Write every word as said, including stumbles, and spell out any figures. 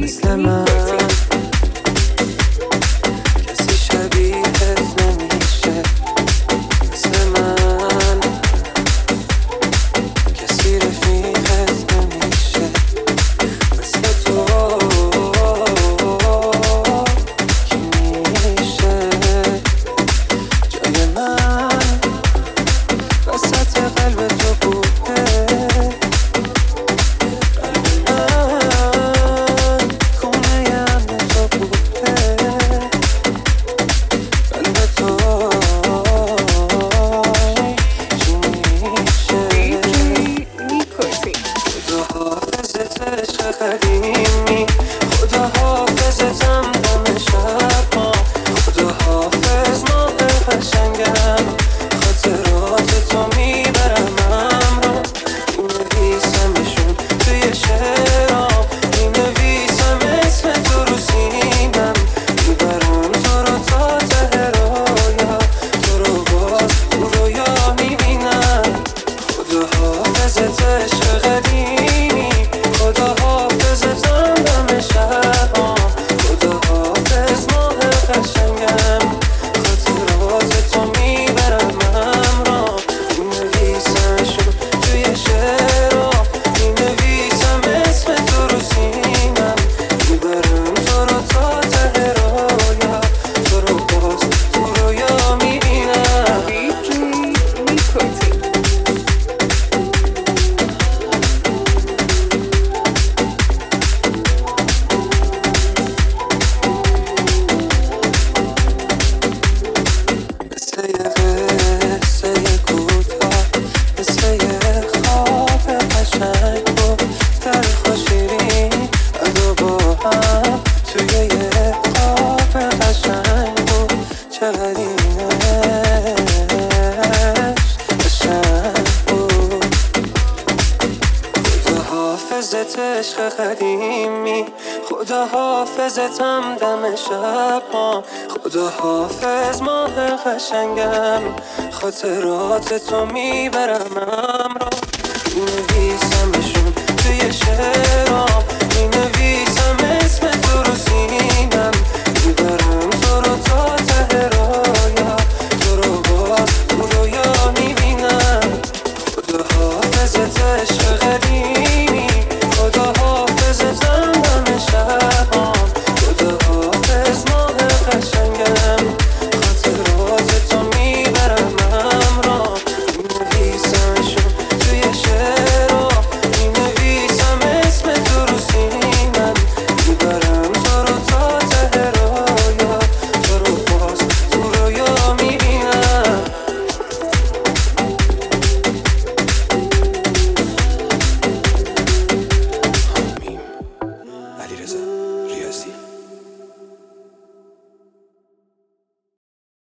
مثل من کسی شبیهت نمیشه، مثل من کسی رفیقت نمیشه، مثل تو کی میشه جای من وسط قلب تو بوده، قلب من خونه امن تو بوده، قلب تو چی میشه؟ خدا حافظت عشق قدیمی، خدا حافظتم دم شب ها، خدا حافظ ماه قشنگم، خاطرات تو میبرم همراه، مینویسمشون توی شعرام، مینویسم اسم تو رو سینم، میبرم تو رو تا ته رویا، تو رو باز تو رویا میبینم. خدا حافظت عشق قدیمی، خدا حافظتم دم شبام، خدا حافظ ماه قشنگم، خاطرات تو میبرم همراه، مینویسمشون توی شعرها، مینویسم اسم تو رو سینم، میبرم تو رو تا ته رویا، تو رو باز تو رویا میبینم. مثل یه قصه کوتاه، مثل یه خواب قشنگ بود، تلخ و شیرین ادا با هم توی یه خواب قشنگ بود، چقدر اینش قشنگ بود. خدا حافظت عشق قدیمی، خدا حافظتم دم شب ها، خدا حافظ ماه قشنگم، خاطرات تو میبرم همراه، مینویسمشون توی شعر